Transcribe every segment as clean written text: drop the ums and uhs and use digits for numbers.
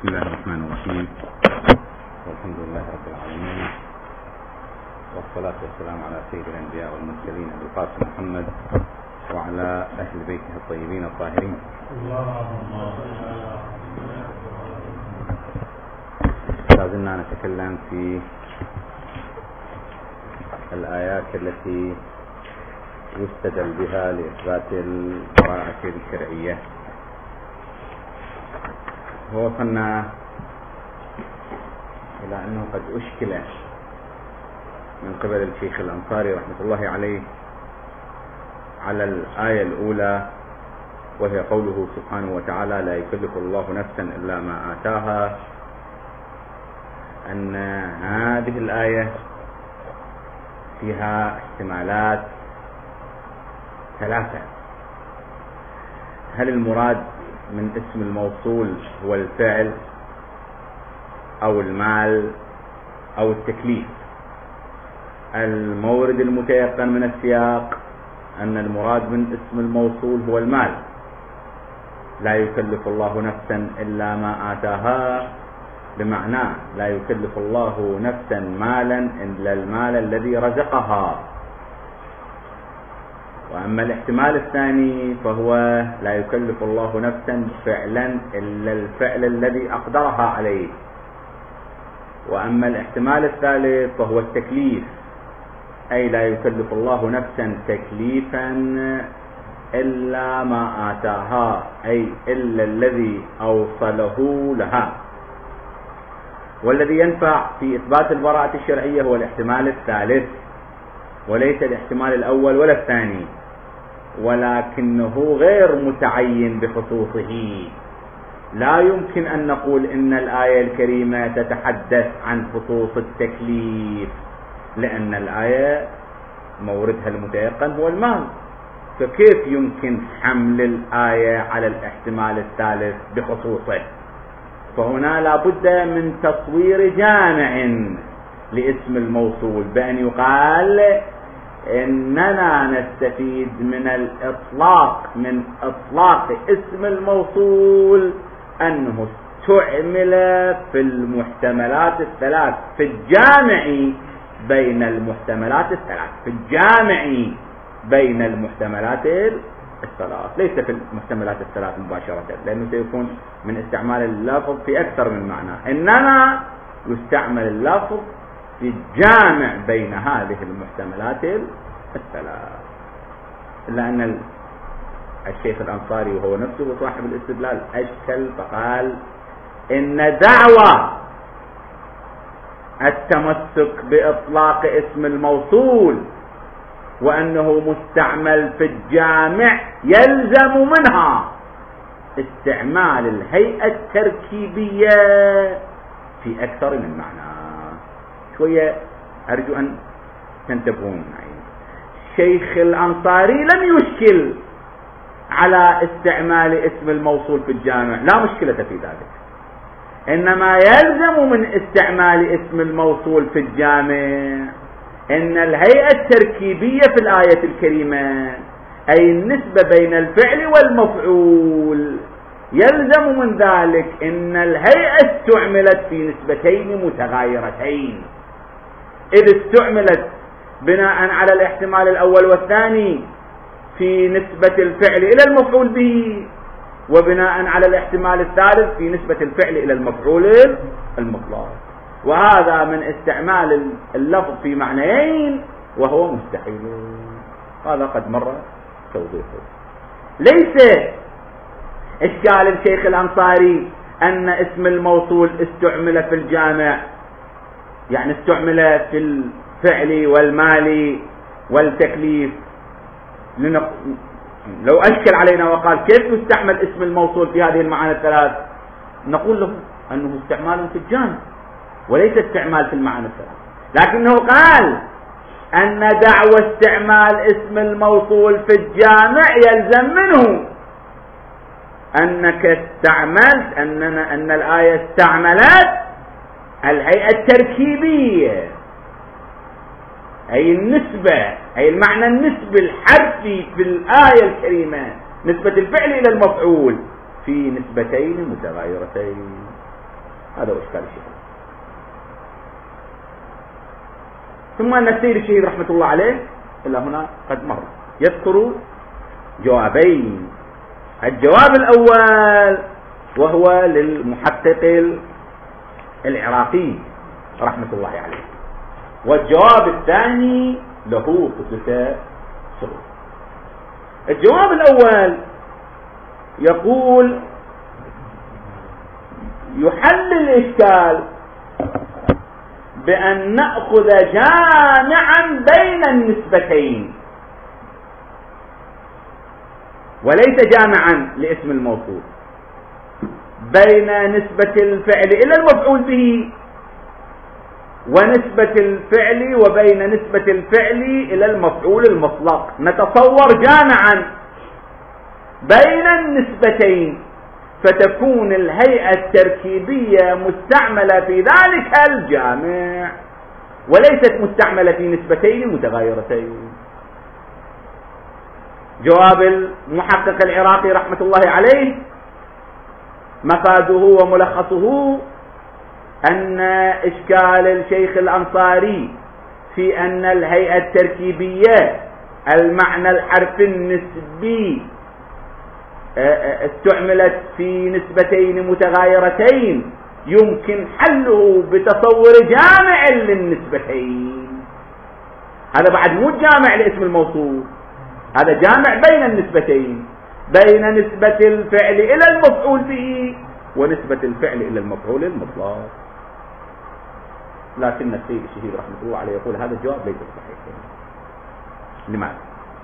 بسم الله الرحمن الرحيم، والحمد لله رب العالمين، والصلاة والسلام على سيد الأنبياء والمرسلين أبي القاسم محمد وعلى أهل بيته الطيبين الطاهرين. لازلنا نتكلم في الآيات التي يستدل بها لإثبات البراءة الشرعية، ووصلنا إلى أنه قد أشكل من قبل الشيخ الأنصاري رحمة الله عليه على الآية الأولى، وهي قوله سبحانه وتعالى: لا يكلف الله نفسا إلا ما آتاها، أن هذه الآية فيها احتمالات ثلاثة. هل المراد من اسم الموصول هو الفعل أو المال أو التكليف؟ المورد المتيقن من السياق أن المراد من اسم الموصول هو المال، لا يكلف الله نفسا إلا ما آتاها، بمعنى لا يكلف الله نفسا مالا إلا المال الذي رزقها. وأما الاحتمال الثاني فهو لا يكلف الله نفسا فعلا إلا الفعل الذي أقدرها عليه. وأما الاحتمال الثالث فهو التكليف، أي لا يكلف الله نفسا تكليفا إلا ما آتاها، أي إلا الذي أوصله لها. والذي ينفع في إثبات البراءة الشرعية هو الاحتمال الثالث، وليس الاحتمال الأول ولا الثاني، ولكنه غير متعين بخصوصه. لا يمكن أن نقول إن الآية الكريمة تتحدث عن خصوص التكليف، لأن الآية موردها المتيقن هو المال، فكيف يمكن حمل الآية على الاحتمال الثالث بخصوصه؟ فهنا لا بد من تصوير جامع لاسم الموصول، بأن يقال إننا نستفيد من إطلاق اسم الموصول أنه استعمل في المحتملات الثلاث، في الجامع بين المحتملات الثلاث، في الجامع بين المحتملات الثلاث، ليس في المحتملات الثلاث مباشرة، لأنه سيكون من استعمال اللفظ في أكثر من معنى، إنما يستعمل اللفظ في الجامع بين هذه المحتملات الثلاث. إلا أن الشيخ الأنصاري وهو نفسه صاحب الاستدلال أشكل فقال إن دعوى التمسك بإطلاق اسم الموصول وأنه مستعمل في الجامع يلزم منها استعمال الهيئة التركيبية في أكثر من معنى. شوية أرجو أن تنتبهون معي. شيخ الأنصاري لم يشكل على استعمال اسم الموصول في الجامع، لا مشكلة في ذلك، إنما يلزم من استعمال اسم الموصول في الجامع إن الهيئة التركيبية في الآية الكريمة، أي النسبة بين الفعل والمفعول، يلزم من ذلك إن الهيئة استعملت في نسبتين متغايرتين، إذ استعملت بناء على الاحتمال الأول والثاني في نسبة الفعل إلى المفعول به، وبناء على الاحتمال الثالث في نسبة الفعل إلى المفعول المطلق، وهذا من استعمال اللفظ في معنيين وهو مستحيل. هذا قد مر توضيحه. ليس إشكال الشيخ الأنصاري أن اسم الموصول استعمل في الجامع، يعني استعمل في الفعل والمال والتكليف. لو أشكل علينا وقال كيف يستعمل اسم الموصول في هذه المعاني الثلاث، نقول له أنه استعمال في الجامع وليس استعمال في المعاني الثلاث، لكنه قال أن دعوى استعمال اسم الموصول في الجامع يلزم منه أنك استعملت أن الآية استعملت الهيئة التركيبية، أي النسبة، أي المعنى النسبي الحرفي في الآية الكريمة، نسبة الفعل إلى المفعول في نسبتين متغايرتين. هذا هو إشكال الشيخ. ثم أن السيد الشهيد رحمة الله عليه إلا هنا قد مر يذكر جوابين. الجواب الأول وهو للمحقق العراقي رحمة الله عليه، والجواب الثاني له خصوصية شروط. الجواب الأول يقول يحل الإشكال بأن نأخذ جامعا بين النسبتين وليس جامعا لاسم الموصول، بين نسبة الفعل إلى المفعول به ونسبة الفعل وبين نسبة الفعل إلى المفعول المطلق. نتصور جامعا بين النسبتين فتكون الهيئة التركيبية مستعملة في ذلك الجامع وليست مستعملة في نسبتين متغايرتين. جواب المحقق العراقي رحمة الله عليه مفاده وملخصه أن إشكال الشيخ الأنصاري في أن الهيئة التركيبية المعنى الحرف النسبي استعملت في نسبتين متغايرتين يمكن حله بتصور جامع للنسبتين. هذا بعد مو جامع لاسم الموصول، هذا جامع بين النسبتين، بين نسبة الفعل إلى المفعول به ونسبة الفعل إلى المفعول المطلق. لكن السيد الشهيد رحمه الله عليه يقول هذا الجواب ليس صحيح. لماذا؟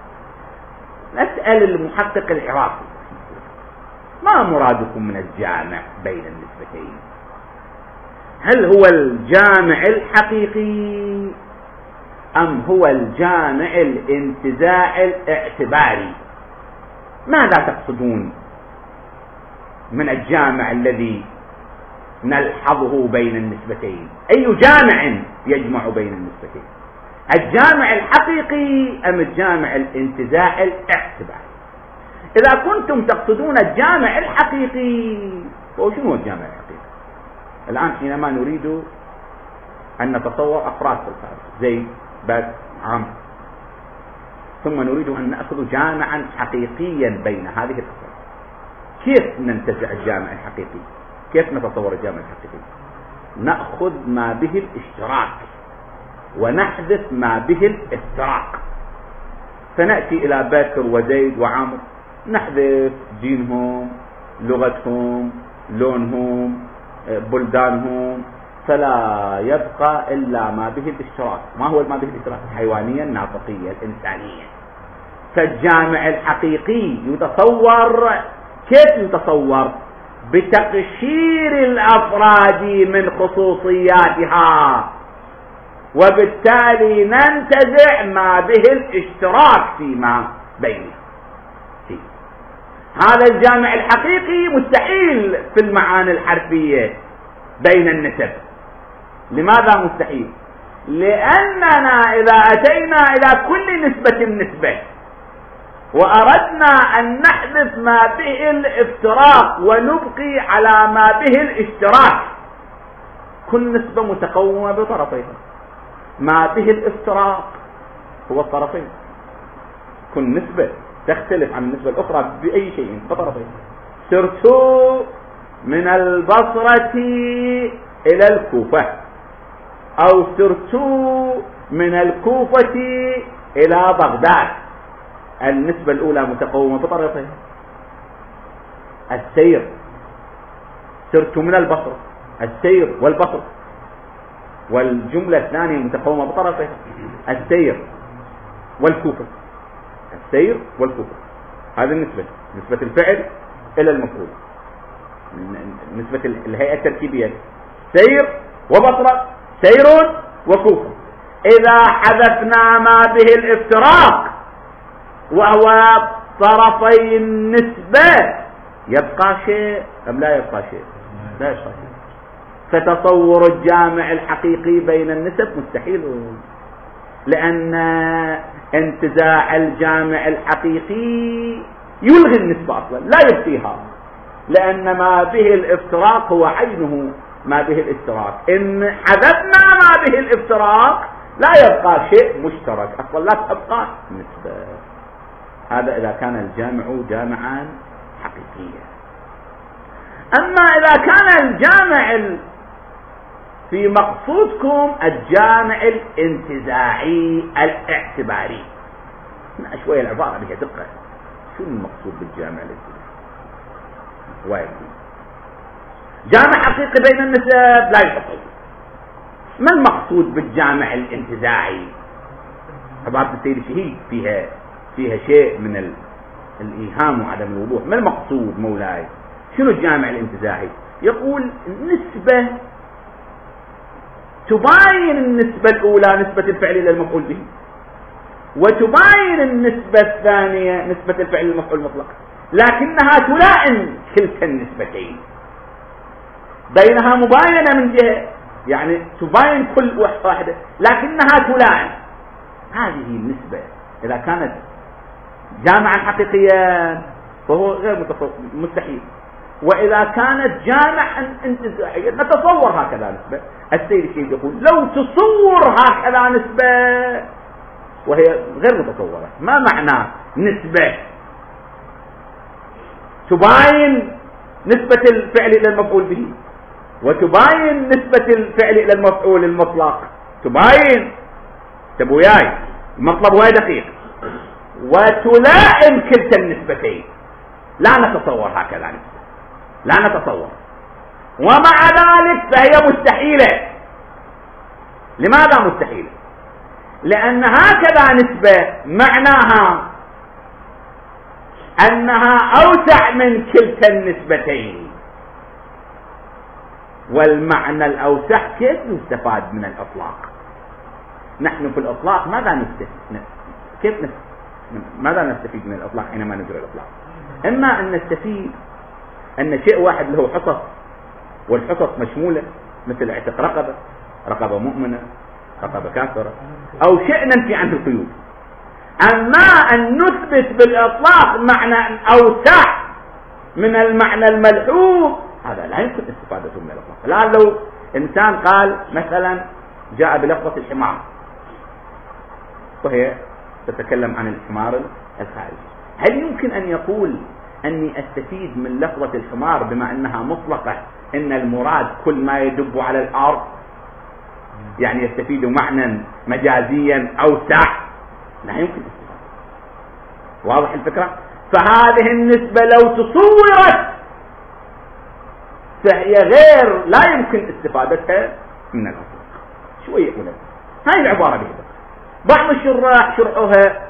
نسأل المحقق العراقي ما مرادكم من الجامع بين النسبتين؟ هل هو الجامع الحقيقي أم هو الجامع الانتزاع الاعتباري؟ ماذا تقصدون من الجامع الذي نلحظه بين النسبتين؟ أي جامع يجمع بين النسبتين؟ الجامع الحقيقي أم الجامع الانتزاع الاعتباري؟ إذا كنتم تقصدون الجامع الحقيقي فشنو الجامع الحقيقي؟ الآن حينما نريد أن نتصور أفراد في الخارج زيد بس عمرو، ثم نريد أن نأخذ جامعا حقيقيا بين هذه الأفراد، كيف ننتزع الجامع الحقيقي؟ كيف نتصور الجامع الحقيقي؟ نأخذ ما به الاشتراك ونحذف ما به الافتراق. فنأتي إلى بكر وزيد وعمرو نحذف دينهم، لغتهم، لونهم، بلدانهم، فلا يبقى إلا ما به الاشتراك. ما هو ما به الاشتراك؟ الحيوانية، الناطقية، الإنسانية. فالجامع الحقيقي يتصور كيف يتصور؟ بتقشير الأفراد من خصوصياتها، وبالتالي ننتزع ما به الاشتراك فيما بينها. هذا الجامع الحقيقي مستحيل في المعاني الحرفية بين النسب. لماذا مستحيل؟ لأننا إذا أتينا إلى كل نسبة وأردنا أن نحذف ما به الافتراق ونبقي على ما به الاشتراك، كل نسبة متقومة بطرفيها. ما به الافتراق هو الطرفين، كل نسبة تختلف عن النسبة الأخرى بأي شيء بطرفين. سرت من البصرة إلى الكوفة، أو سرت من الكوفة إلى بغداد، النسبة الأولى متقومة بطرفين. السير، سرت من البصرة، السير والبصر، والجملة الثانية متقومة بطرفين، السير والكوفة، السير والكوفة. هذه النسبة، نسبة الفعل إلى المفعول، نسبة الهيئة التركيبية، سير وبصرة، سير وكوفة. إذا حذفنا ما به الافتراق وهو طرفي النسبة يبقى شيء أم لا يبقى شيء؟ لا يبقى شيء. فتصور الجامع الحقيقي بين النسب مستحيل، لأن انتزاع الجامع الحقيقي يلغي النسبة أصلا، لا يبقيها، لأن ما به الافتراق هو عينه ما به الافتراق. إن حذفنا ما به الافتراق لا يبقى شيء مشترك، أصلا لا تبقى نسبة. هذا إذا كان الجامع جامعا حقيقيا. أما إذا كان الجامع في مقصودكم الجامع الانتزاعي الاعتباري، شوية العبارة بها دقة. شو المقصود بالجامع الانتزاعي؟ وايد جامع حقيقي بين النسب لا يتصور. ما المقصود بالجامع الانتزاعي؟ عبارة السيد الشهيد فيها شيء من الإيهام وعدم الوضوح. ما المقصود مولاي؟ شنو الجامع الانتزاعي؟ يقول نسبة تباين النسبة الأولى نسبة الفعل إلى المفعول به، وتباين النسبة الثانية نسبة الفعل إلى المفعول المطلق، لكنها تلائم كلتا النسبتين، بينها مباينة من جهة، يعني تباين كل واحدة لكنها تلائم. هذه النسبة إذا كانت جامعا حقيقيا فهو غير مستحيل. وإذا كانت جامعا انتزاعيا نتصور هكذا نسبة. السيد الشيخ يقول لو تصور هكذا نسبة وهي غير متصورة. ما معنى نسبة تباين نسبة الفعل إلى المفعول به وتباين نسبة الفعل إلى المفعول المطلق؟ تباين تبوياي المطلب هو دقيق، وتلائم كلتا النسبتين. لا نتصور هكذا نسبة، لا نتصور. ومع ذلك فهي مستحيلة. لماذا مستحيلة؟ لأن هكذا نسبة معناها أنها أوسع من كلتا النسبتين، والمعنى الأوسع كيف يستفاد من الإطلاق؟ نحن في الإطلاق ماذا نستفيد من الإطلاق حينما نجري الإطلاق؟ إما أن نستفيد أن شيء واحد له حصص، والحصص مشمولة، مثل اعتق رقبة مؤمنة، رقبة كافرة، أو شيء ننفي عنه القيود. أما أن نثبت بالإطلاق معنى أوسع من المعنى الملحوظ هذا لا يمكن استفادته من الإطلاق. الآن لو إنسان قال مثلا جاء بلفظة الحمار وهي تتكلم عن الحمار الخارجي، هل يمكن أن يقول أني أستفيد من لفظة الحمار بما أنها مطلقة إن المراد كل ما يدب على الأرض؟ يعني يستفيد معنى مجازيا أوسع؟ لا يمكن استفادة. واضح الفكرة؟ فهذه النسبة لو تصورت فهي غير لا يمكن استفادتها من الأطلاق. شوية أولا هاي العبارة بهذا. بعض الشراح شرحوها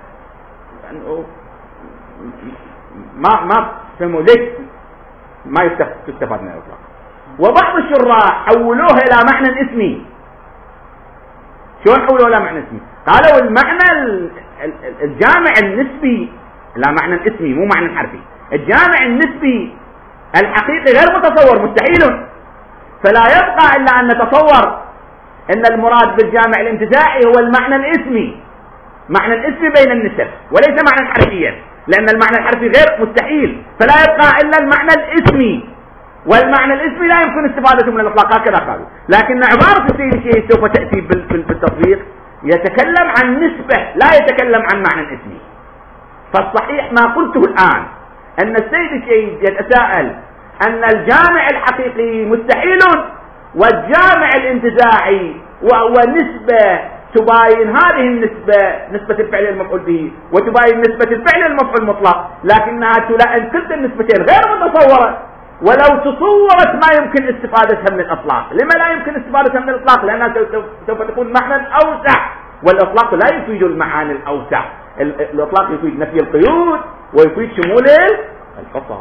ما فهموا ليش ما تستفاد من الإطلاق، وبعض الشراح حولوها إلى معنى اسمي. شلون حولوها إلى معنى اسمي؟ قالوا المعنى الجامع النسبي لا معنى اسمي مو معنى حرفي. الجامع النسبي الحقيقي غير متصور، مستحيل. فلا يبقى إلا أن نتصور أن المراد بالجامع الانتزاعي هو المعنى الاسمي، معنى الاسمي بين النسب، وليس معنى حرفيا، لأن المعنى الحرفي غير مستحيل. فلا يبقى إلا المعنى الاسمي، والمعنى الاسمي لا يمكن استفادته من الإطلاق. هكذا قالوا. لكن عبارة السيد الشيخ سوف تأتي بالتطبيق يتكلم عن نسبة لا يتكلم عن معنى اسمي. فالصحيح ما قلته الآن أن السيد الشيخ يتساءل أن الجامع الحقيقي مستحيل والجامع الانتزاعي وهو نسبة تباين هذه النسبة نسبة الفعل المفعول به وتباين نسبة الفعل المفعول المطلق، لكنها تلائم كلتا النسبتين غير متصورة. ولو تصورت ما يمكن استفادتها من الإطلاق. لما لا يمكن استفادتها من الإطلاق؟ لأنها سوف تكون معنى أوسع، والإطلاق لا يفيد المعاني الأوسع. الإطلاق يفيد نفي القيود ويفيد شمول الحصر.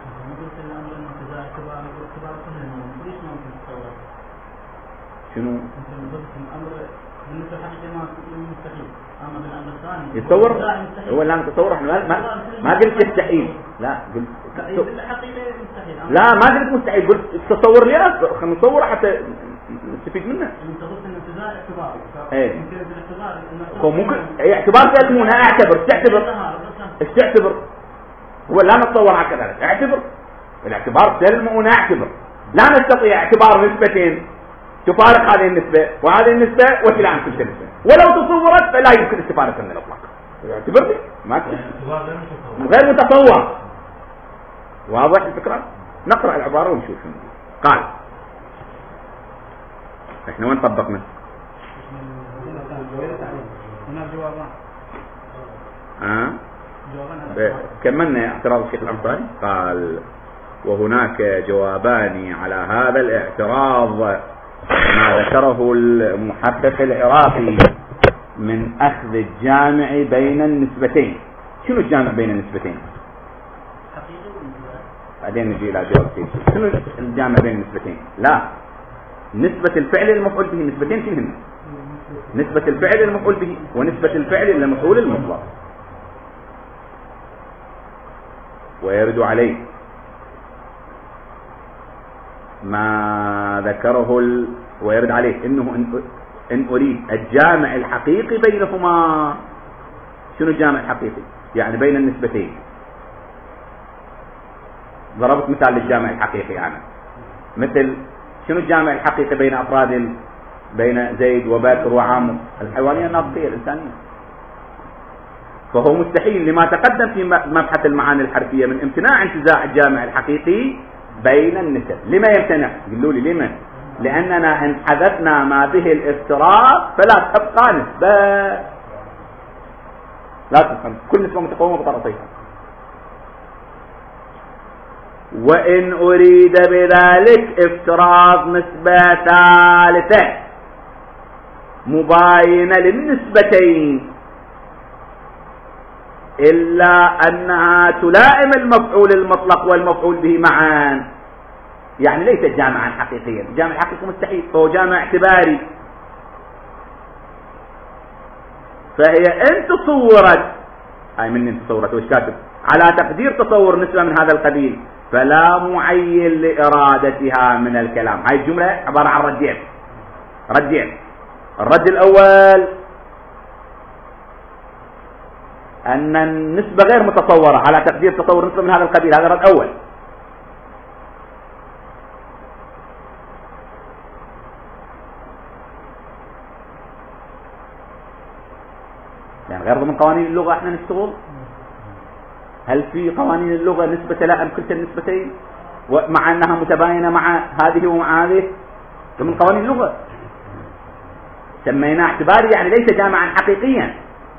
شنو يتصور؟ هو لا نتصور. احنا ما قلت يستحيل، لا قلت لا ما قلت مستحيل، قلت تصور لي خلينا نصور حتى نستفيد منه. انت قلت ان الانتزاع اعتبار. ايه ممكن اعتبار تأتمون. اعتبر ايش تعتبر؟ هو لا نتصور هكذا. اعتبر الاعتبار سلم ونعتبر لا نستطيع اعتبار نسبتين تفارق هذه النسبة وهذه النسبة وتلائم تلك النسبة، ولو تصورت فلا يمكن استفادة من الإطلاق. اعتبرني ما غير متصور. واضح الفكرة؟ نقرأ العبارة ونشوف. قال احنا وين طبقنا؟ كملنا اعتراض الشيخ الأنصاري. قال وهناك جوابان على هذا الاعتراض ما ذكره المحقق العراقي من أخذ الجامع بين النسبتين. شنو الجامع بين النسبتين؟ بعدين نجي إلى جواب كيف. شنو الجامع بين النسبتين؟ لا، نسبة الفعل المفعول به. نسبتين شنو؟ نسبة الفعل المفعول به ونسبة الفعل المفعول المطلق. ويرد عليه ما ذكره ويرد عليه انه ان اريد الجامع الحقيقي بينهما. شنو الجامع الحقيقي؟ يعني بين النسبتين. ضربت مثال للجامع الحقيقي أنا، مثل شنو الجامع الحقيقي بين أفراد، بين زيد وبكر وعامر؟ الحيوانية الناطقية الإنسانية. فهو مستحيل لما تقدم في مبحث المعاني الحرفية من امتناع انتزاع الجامع الحقيقي بين النسب. لما يمتنع؟ قلوا لي لما؟ لأننا إن حذفنا ما به الافتراض فلا تبقى نسبة، لا تبقى كل نسبة متقومة بطرفيها. وإن أريد بذلك افتراض نسبة ثالثة مباينة للنسبتين إلا أنها تلائم المفعول المطلق والمفعول به معا، يعني ليست جامعا حقيقيا. الجامع الحقيقي مستحيل، فهو جامع اعتباري. فهي إن تصورت، هاي من إن تصورت وش كاتب؟ على تقدير تصور نسبة من هذا القبيل فلا معين لإرادتها من الكلام. هاي الجملة عبارة عن ردين. الرد الأول أن النسبة غير متصورة على تقدير تصور نسبة من هذا القبيل. هذا رد أول. يعني غير ضمن قوانين اللغة احنا نشتغل. هل في قوانين اللغة نسبة تلائم كلتا النسبتين مع أنها متباينة مع هذه ومع هذه؟ ضمن قوانين اللغة سميناه اعتباري، يعني ليس جامعا حقيقيا.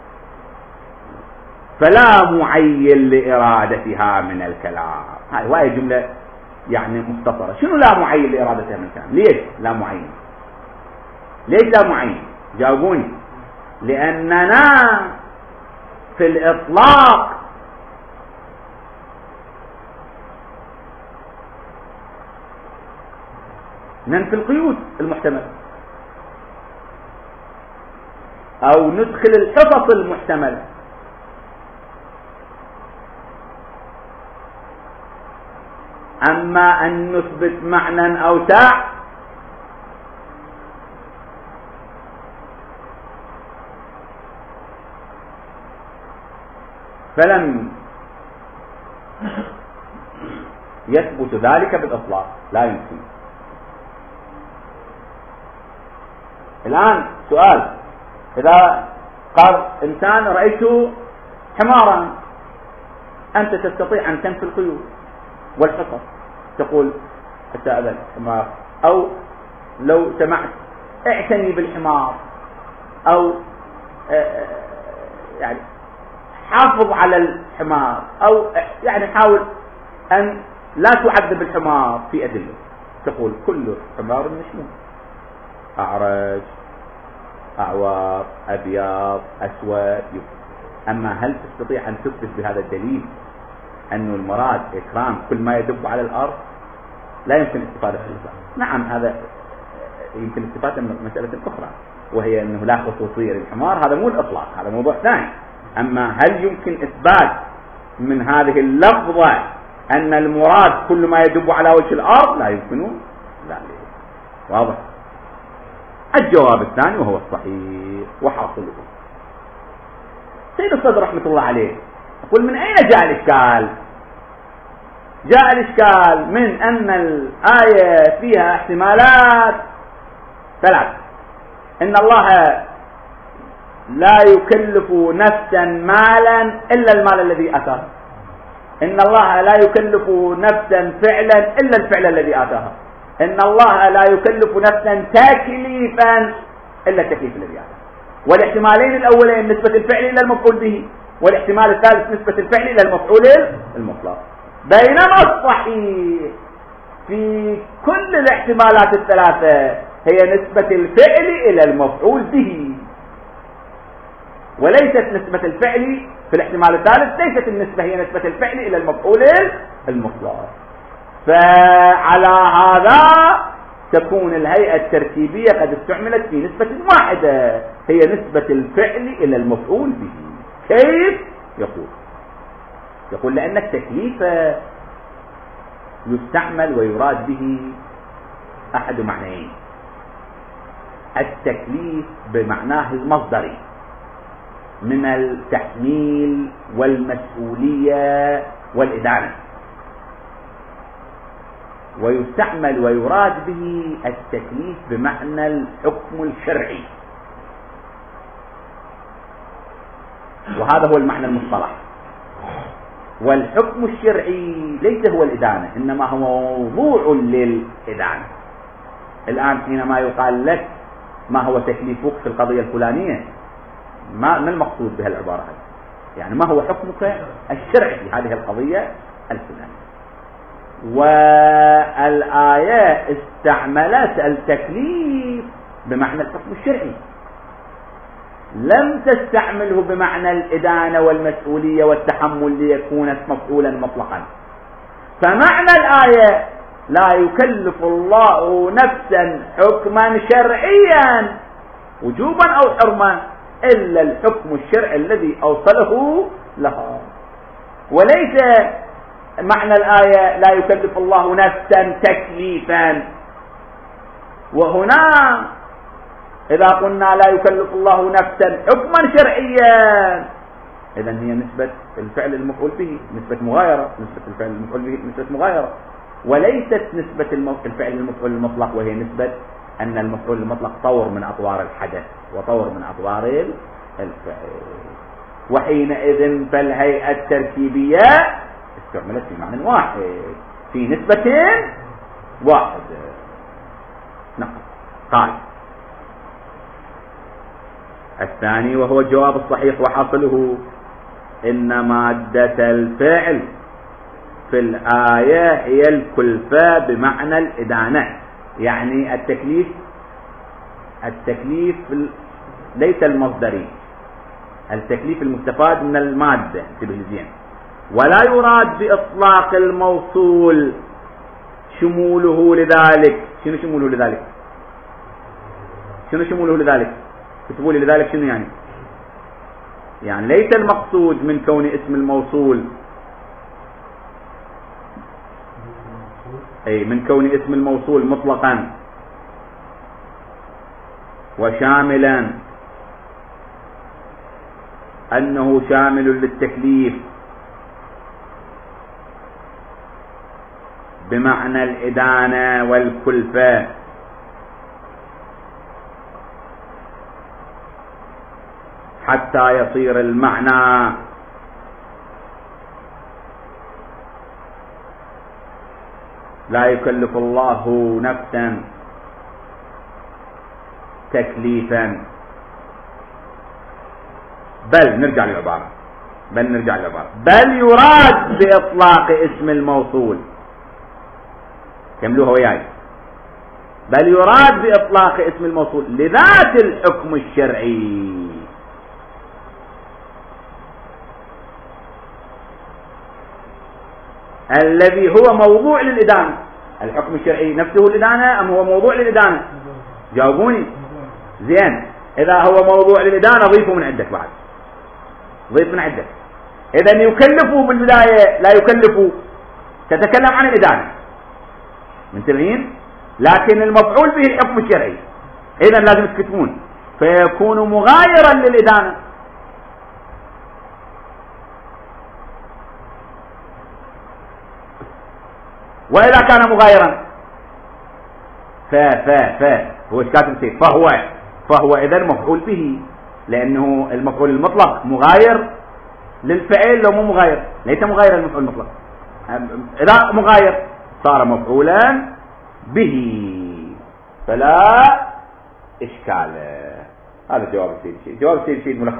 فلا معين لإرادتها من الكلام. هاي وهي جملة يعني مختصرة. شنو لا معين لإرادتها من الكلام؟ ليش لا معين؟ ليش لا معين؟ جاوبوني. لأننا في الإطلاق ننفي القيود المحتملة أو ندخل الحفظ المحتملة. أما أن نثبت معنى أوسع فلم يثبت ذلك بالإطلاق، لا يمكن. الآن سؤال: إذا قال إنسان رأيت حمارا، أنت تستطيع أن تنفي القيود والحفظ، تقول حتى أذن حمار، أو لو سمعت اعتني بالحمار، أو يعني حافظ على الحمار، أو يعني حاول أن لا تعذب الحمار في أدلة. تقول كل حمار مشمول، أعرج، أعور، أبيض، أسود. أما هل تستطيع أن تثبت بهذا الدليل أن المراد إكرام كل ما يدب على الأرض؟ لا يمكن استفادة الإطلاق. نعم هذا يمكن استفادة من مسألة أخرى، وهي أنه لا خصوصية للحمار. هذا مو الإطلاق، هذا موضوع ثاني. أما هل يمكن إثبات من هذه اللفظة أن المراد كل ما يدب على وجه الأرض؟ لا يمكن. لا. واضح. الجواب الثاني وهو الصحيح وحاصله. سيد الصدر رحمة الله عليه يقول: من أين جاء الإشكال؟ جاء الإشكال من أن الآية فيها احتمالات ثلاث: إن الله لا يكلف نفسا مالا إلا المال الذي آتاها، إن الله لا يكلف نفسا فعلا إلا الفعل الذي آتاها، إن الله لا يكلف نفسا تكليفا إلا التكليف الذي آتاها. والاحتمالين الأولين نسبة الفعل إلى المفعول به، والاحتمال الثالث نسبة الفعل إلى المفعول المطلق. بينما الصحيح في كل الاحتمالات الثلاثة هي نسبة الفعل إلى المفعول به، وليست نسبة الفعل في الاحتمال الثالث، ليست النسبة هي نسبة الفعل إلى المفعول المطلق. فعلى هذا تكون الهيئة التركيبية قد استعملت في نسبة واحدة، هي نسبة الفعل إلى المفعول به. كيف؟ يقول لأن التكليف يستعمل ويراد به أحد معنيين: التكليف بمعناه المصدري من التحميل والمسؤولية والإدانة، ويستعمل ويراد به التكليف بمعنى الحكم الشرعي، وهذا هو المعنى المصطلح. والحكم الشرعي ليس هو الإدانة، إنما هو موضوع للإدانة. الآن حينما يقال لك ما هو تكليفك في القضية الفلانية، ما المقصود بها العبارة هذه؟ يعني ما هو حكمك الشرعي في هذه القضية الفلانية. والآية استعملت التكليف بمعنى الحكم الشرعي، لم تستعمله بمعنى الإدانة والمسؤولية والتحمل ليكون مفعولا مطلقا. فمعنى الآية لا يكلف الله نفسا حكما شرعيا وجوبا أو حرما إلا الحكم الشرعي الذي أوصله لها، وليس معنى الآية لا يكلف الله نفسا تكليفا. وهنا إذا قلنا لا يكلف الله نفسا حكما شرعيا، إذن هي نسبة الفعل المفعول به نسبة مغايرة، نسبة الفعل المفعول به نسبة مغايرة، وليست نسبة الفعل المفعول المطلق، وهي نسبة أن المفعول المطلق طور من أطوار الحدث وطور من أطوار الفعل. وحينئذ فالهيئة التركيبية استعملت في معنى واحد في نسبة واحدة. نعم. قال الثاني وهو الجواب الصحيح وحاصله إن مادة الفعل في الآية هي الكلفة بمعنى الإدانة، يعني التكليف ليس المصدري، التكليف المستفاد من المادة تبهزين، ولا يراد بإطلاق الموصول شموله لذلك. شنو شموله لذلك؟ شنو شموله لذلك؟ كتبوا لي لذلك شنو يعني ليس المقصود من كون اسم الموصول من كون اسم الموصول مطلقا وشاملا أنه شامل للتكليف بمعنى الإدانة والكلفة، حتى يصير المعنى لا يكلف الله نفسا تكليفا. بل نرجع للعبارة بل يراد بإطلاق اسم الموصول، كملوها وياي، بل يراد بإطلاق اسم الموصول لذات الحكم الشرعي الذي هو موضوع للإدانة. الحكم الشرعي نفسه الإدانة أم هو موضوع للإدانة؟ جاوبوني. زين، إذا هو موضوع للإدانة ضيفه من عندك، بعد ضيف من عندك. إذا يكلفوا بالبداية لا يكلفوا، تتكلم عن الإدانة، منتبهين؟ لكن المفعول به الحكم الشرعي، إذا لازم تكتبون فيكون مغايرا للإدانة. وإذا كان مغايرا هو ايش كاتب فيه؟ فهو إذا مفعول به، لأنه المفعول المطلق مغاير للفعل لو مو مغاير، ليس مغاير المفعول المطلق. إذا مغاير صار مفعولا به فلا إشكال. هذا جواب السيد الشهيد. جواب السيد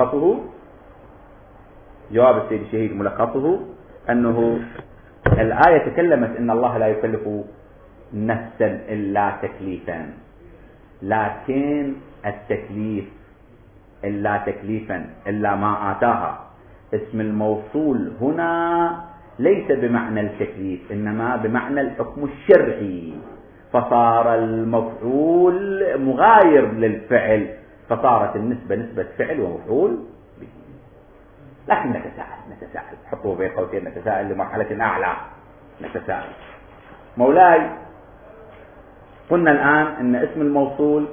الشهيد ملخصه أنه الآية تكلمت إن الله لا يكلف نفسا إلا تكليفا، لكن التكليف إلا تكليفا إلا ما آتاها. اسم الموصول هنا ليس بمعنى التكليف، إنما بمعنى الحكم الشرعي، فصار المفعول مغاير للفعل، فصارت النسبة نسبة فعل ومفعول به. لكن نتساءل حطوا بين قوسين نتساءل لمرحلة أعلى. نتساءل مولاي، قلنا الآن أن اسم الموصول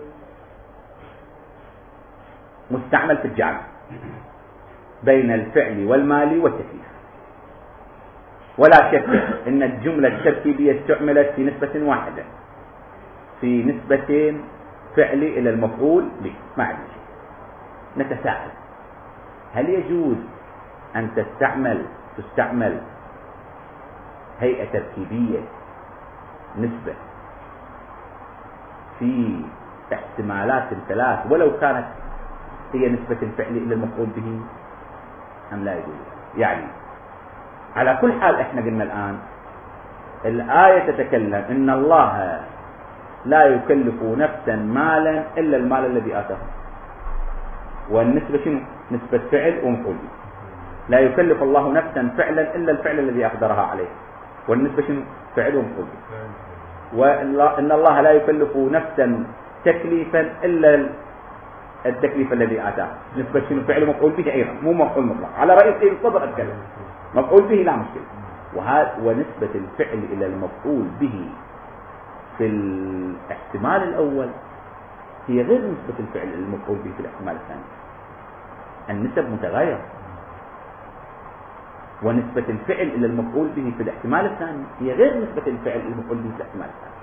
مستعمل في الجامع بين الفعل والمال والتكليف، ولا شك أن الجملة التركيبية استعملت في نسبة واحدة، في نسبة فعل إلى المفعول به. ما عندنا شيء. نتساءل هل يجوز أن تستعمل هيئة تركيبية نسبة في احتمالات ثلاث ولو كانت هي نسبة الفعل إلى المفعول به أم لا يجوز؟ يعني على كل حال احنا قلنا الآن الآية تتكلم إن الله لا يكلف نفسا مالا إلا المال الذي آتاه، والنسبة شنو؟ نسبة فعل ومفعول به. لا يكلف الله نفسا فعلا إلا الفعل الذي أقدرها عليه، والنسبة شنو؟ فعل ومفعول به. وإن الله لا يكلف نفسا تكليفا إلا التكليف الذي آتاه، نسبة شنو؟ فعل ومفعول به أيضا، مو مفعول مطلق. على رأي سيد الصدر أتكلم مفعول به لا مشكلة. ونسبة الفعل إلى المفعول به في الاحتمال الأول هي غير نسبة الفعل إلى المفعول به في الاحتمال الثاني. النسب متغايرة، ونسبة الفعل إلى المفعول به في الاحتمال الثاني هي غير نسبة الفعل إلى المفعول به في الاحتمال الثاني.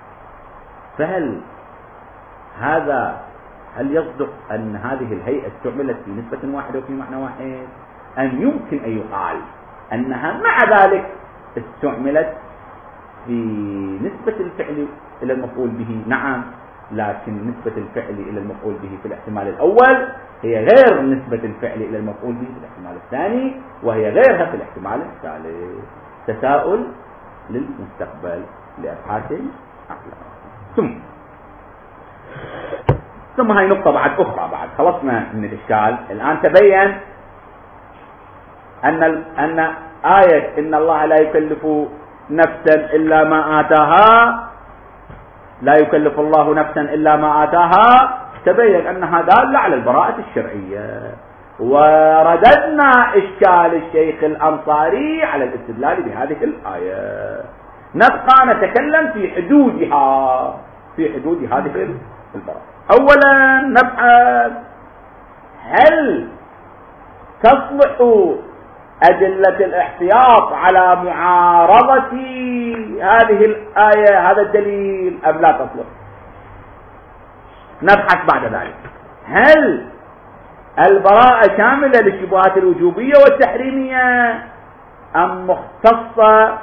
هل يصدق أن هذه الهيئة استعملت في نسبة واحدة وفي معنى واحد؟ أن يمكن أن يقال أنها مع ذلك استعملت في نسبة الفعل إلى المفعول به؟ نعم، لكن نسبة الفعل إلى المفعول به في الاحتمال الأول هي غير نسبة الفعل إلى المفعول به في الاحتمال الثاني، وهي غيرها في الاحتمال الثالث. تساؤل للمستقبل لأبحاث أخرى. ثم هاي نقطة بعد أخرى. بعد خلصنا من الإشكال، الآن تبين أن آية إن الله لا يكلف نفسا إلا ما آتاها، لا يكلف الله نفسا إلا ما آتاها، تبين أنها دالة على البراءة الشرعية. ورددنا إشكال الشيخ الأنصاري على الاستدلال بهذه الآية. نبقى نتكلم في حدود هذه البراءة. أولا نبحث هل تصلح أدلة الاحتياط على معارضة هذه الآية هذا الدليل أم لا تصلح؟ نبحث بعد ذلك هل البراءة شاملة للشبهات الوجوبية والتحريمية أم مختصة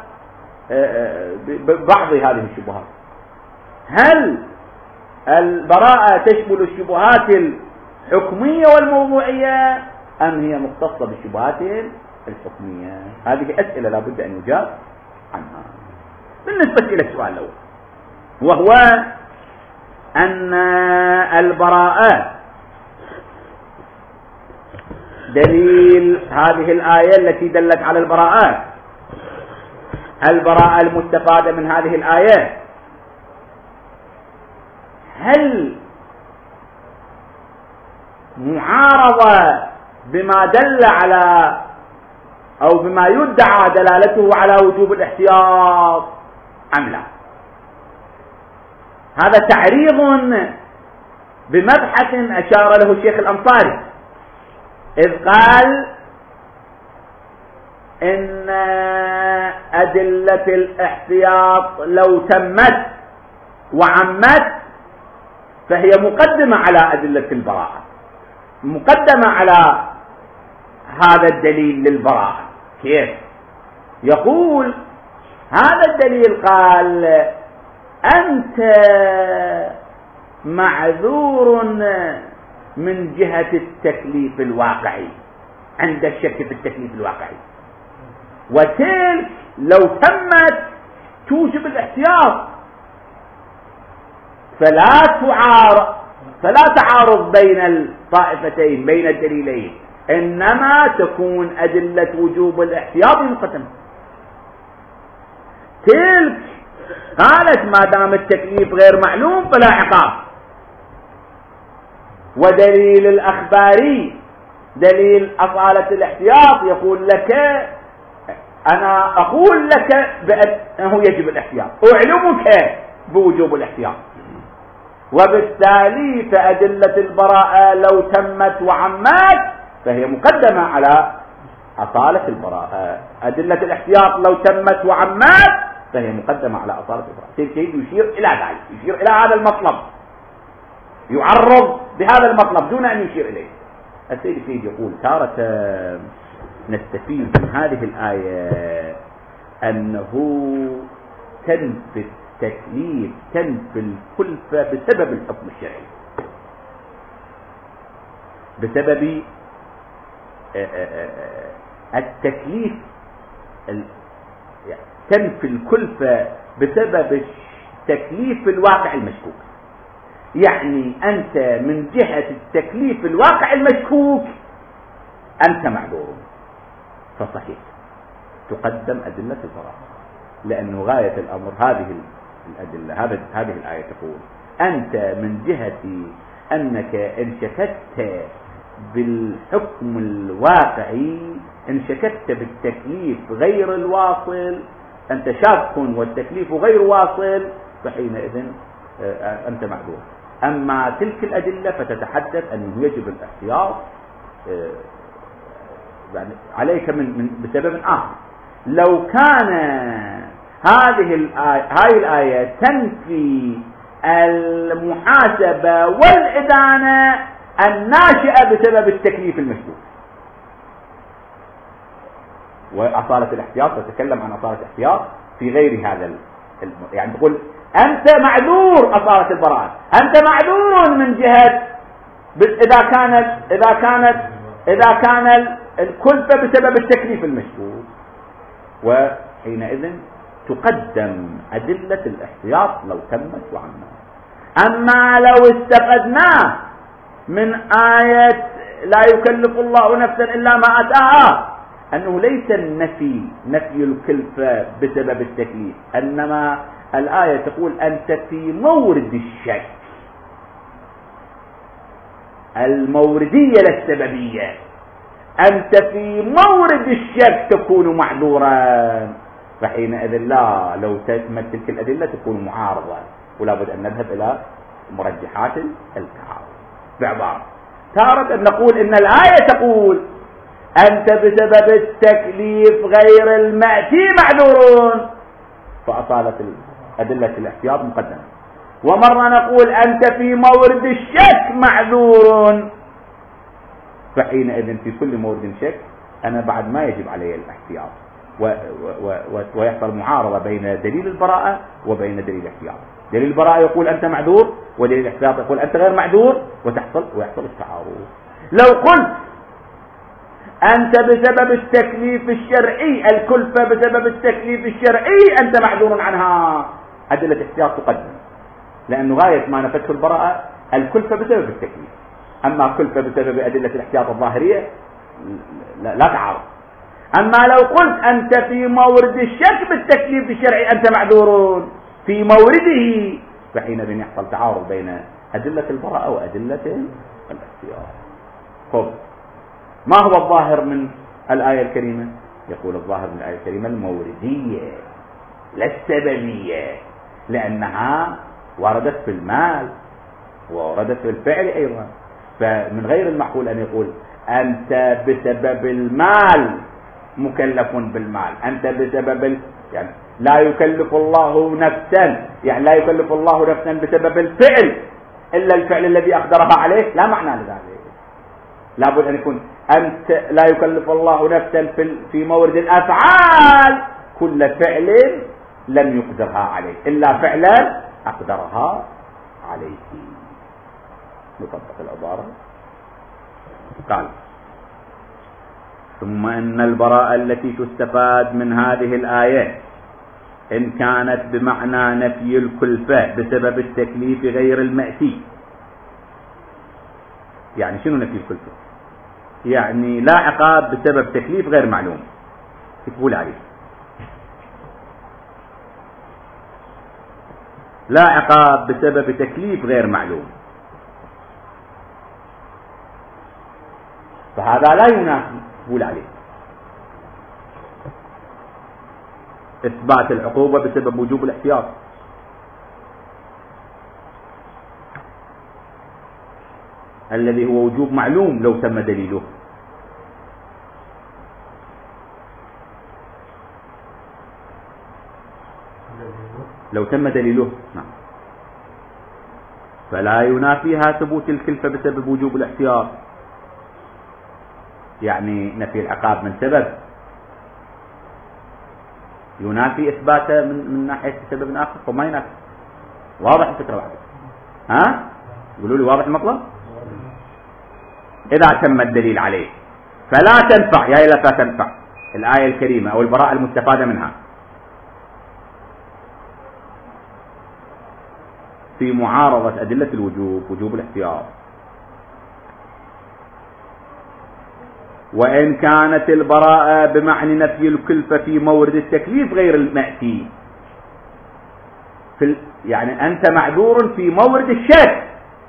ببعض هذه الشبهات؟ هل البراءة تشمل الشبهات الحكمية والموضوعية أم هي مختصة بالشبهات الحكمية؟ هذه أسئلة لا بد أن يجاب عنها. بالنسبة إلى السؤال الأول، وهو أن البراءة دليل هذه الآية التي دلت على البراءة المستفادة من هذه الآية، هل معارضة بما دل على أو بما يدعى دلالته على وجوب الاحتياط أم لا؟ هذا تعريض بمبحث أشار له الشيخ الأنصاري إذ قال إن أدلة الاحتياط لو تمت وعمت فهي مقدمة على أدلة البراءة، مقدمة على هذا الدليل للبراءة. كيف؟ يقول هذا الدليل قال أنت معذور من جهة التكليف الواقعي، عند الشك في التكليف الواقعي، وتلك لو تمت توجب الاحتياط، فلا تعارض بين الطائفتين بين الدليلين، إنما تكون أدلة وجوب الاحتياط مقدمة. تلك قالت ما دام التكليف غير معلوم فلا عقاب، ودليل الأخباري دليل أصالة الاحتياط يقول لك أنا أقول لك بأنه يجب الاحتياط، أعلمك بوجوب الاحتياط، وبالتالي فأدلة البراءة لو تمت وعمت فهي مقدمة على أصالة البراءة، أدلة الاحتياط لو تمت وعمت فهي مقدمة على أصالة البراءة. شيء يشير إلى ذلك، يشير إلى هذا المطلب، يعرض بهذا المطلب دون أن يشير إليه. السيد السيد يقول تارة نستفيد من هذه الآية أنه تنفي التكليف، تنفي الكلفة بسبب الحكم الشرعي، بسبب التكليف، تنفي الكلفة بسبب التكليف الواقع المشكوك. يعني أنت من جهة التكليف الواقع المشكوك أنت معذور، فصحيح تقدم أدلة البراءة، لأنه غاية الأمر هذه الأدلة، هذه الآية تقول أنت من جهة أنك إن شككت بالحكم الواقعي، إن شككت بالتكليف غير الواصل، أنت شاك والتكليف غير واصل، فحينئذ أنت معذور. أما تلك الأدلة فتتحدث أنه يجب الاحتياط يعني عليك بسبب آخر. لو كان هذه الآية تنفي المحاسبة والإدانة الناشئة بسبب التكليف المشكوك، وأصالة الاحتياط تتكلم عن أصالة الاحتياط في غير هذا يعني تقول أنت معذور أصالة البراءة، أنت معذور من جهة إذا كان الكلفة بسبب التكليف المشكوك، وحينئذ تقدم أدلة الاحتياط لو تمت وعمت. أما لو استفدناه من آية لا يكلف الله نفسا إلا ما أتاها أنه ليس نفي الكلفة بسبب التكليف، إنما الآية تقول أنت في مورد الشك، الموردية للسببية، أنت في مورد الشك تكون معذورا، فحينئذ لا، لو تمت تلك الأدلة تكون معارضة، ولا بد أن نذهب إلى مرجحات التعارض. بعبارة تارة نقول إن الآية تقول أنت بسبب التكليف غير المأتي معذور، فأصالة أدلة الاحتياط مقدمة. ومرة نقول أنت في مورد الشك معذور، فحينئذ في كل مورد شك أنا بعد ما يجب علي الاحتياط، ويحصل معارضة بين دليل البراءة وبين دليل الاحتياط. دليل البراءة يقول أنت معذور، ودليل الاحتياط يقول أنت غير معذور، ويحصل التعارض. لو قلت أنت بسبب التكليف الشرعي، الكلفة بسبب التكليف الشرعي أنت معذور عنها، أدلة الاحتياط تقدم، لأنه غاية ما نفته البراءة الكلفة بسبب التكليف. أما كلفة بسبب أدلة الاحتياط الظاهرية لا تعارض. أما لو قلت أنت في مورد الشك بالتكليف الشرعي أنت معذور في مورده، فحينئذ يحصل تعارض بين أدلة البراءة وأدلة الاحتياط. خب، ما هو الظاهر من الآية الكريمة؟ يقول الظاهر من الآية الكريمة الموردية لا السببية، لأنها وردت في المال ووردت في الفعل أيضا، فمن غير المعقول أن يقول أنت بسبب المال مكلف بالمال، أنت بسبب يعني لا يكلف الله نفسا، يعني لا يكلف الله نفسا بسبب الفعل إلا الفعل الذي أقدرها عليه، لا معنى لذلك. لابد أن يكون أنت لا يكلف الله نفسا في مورد الأفعال كل فعل لم يقدرها عليه إلا فعلا أقدرها عليه. نطبق العبارة. قال: ثم إن البراءة التي تستفاد من هذه الآية إن كانت بمعنى نفي الكلفة بسبب التكليف غير المأتي. يعني شنو نفي الكلفة؟ يعني لا عقاب بسبب تكليف غير معلوم، تقول عليه لا عقاب بسبب تكليف غير معلوم، فهذا لا ينافي تقول عليه إثبات العقوبة بسبب وجوب الاحتياط. الذي هو وجوب معلوم لو تم دليله. لو تم دليله، نعم. فلا ينافيها ثبوت الكلفة بسبب وجوب الاحتياط، يعني نفي العقاب من سبب ينافي إثباته من ناحية سبب آخر، فما ينافي. واضح الفكرة بعد؟ ها؟ قولوا لي واضح المطلب؟ إذا تم الدليل عليه فلا تنفع، يا لا تنفع الآية الكريمة أو البراءة المستفادة منها في معارضة أدلة الوجوب، وجوب الاحتياط. وإن كانت البراءة بمعنى نفي الكلفة في مورد التكليف غير المأتي، يعني أنت معذور في مورد الشك،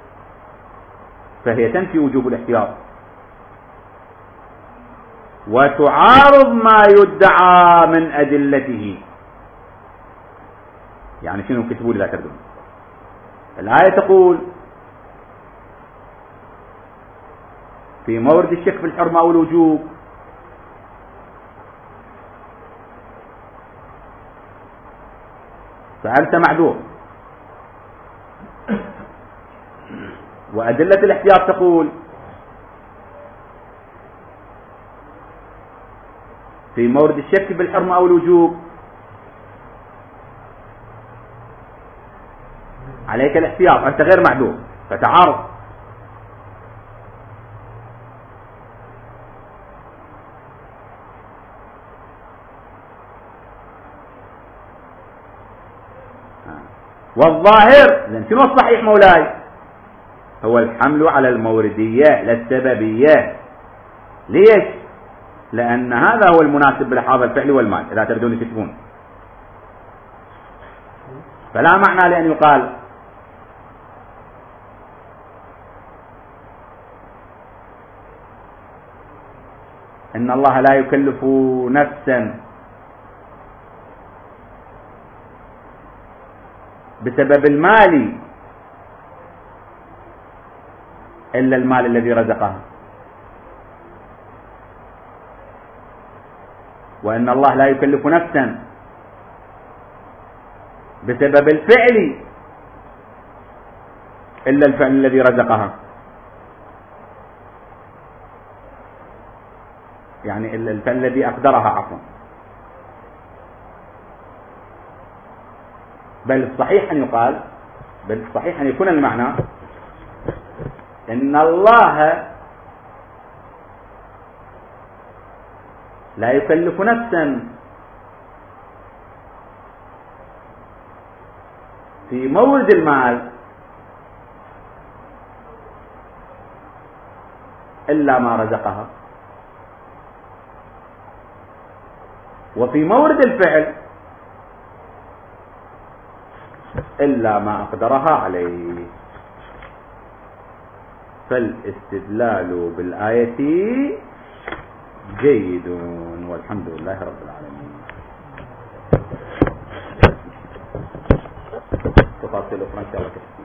فهي تنفي وجوب الاحتياط وتعارض ما يدعى من أدلته. يعني شنو كتبوا لي لا تردون؟ الآية تقول في مورد الشك في الحرمة أو الوجوب فأنت معذور، وأدلة الاحتياط تقول في مورد الشك بالحرمة أو الوجوب عليك الاحتياط، أنت غير معذور، فتعارض. والظاهر شنو الصحيح مولاي؟ هو الحمل على الموردية لا السببية. ليش؟ لأن هذا هو المناسب بلحاظ الفعل والمال إذا تريدون تكتبون. فلا معنى لأن يقال إن الله لا يكلف نفسا بسبب المال إلا المال الذي رزقها، وأن الله لا يكلف نفسا بسبب الفعل إلا الفعل الذي رزقها، يعني الفعل الذي أقدرها عفوا. بل الصحيح أن يقال، بل الصحيح أن يكون المعنى إن الله لا يكلف نفسا في مورد المال إلا ما رزقها، وفي مورد الفعل إلا ما أقدرها عليه. فالاستدلال بالآية جيد، والحمد لله رب العالمين. تفاصيل أخرى إن شاء الله.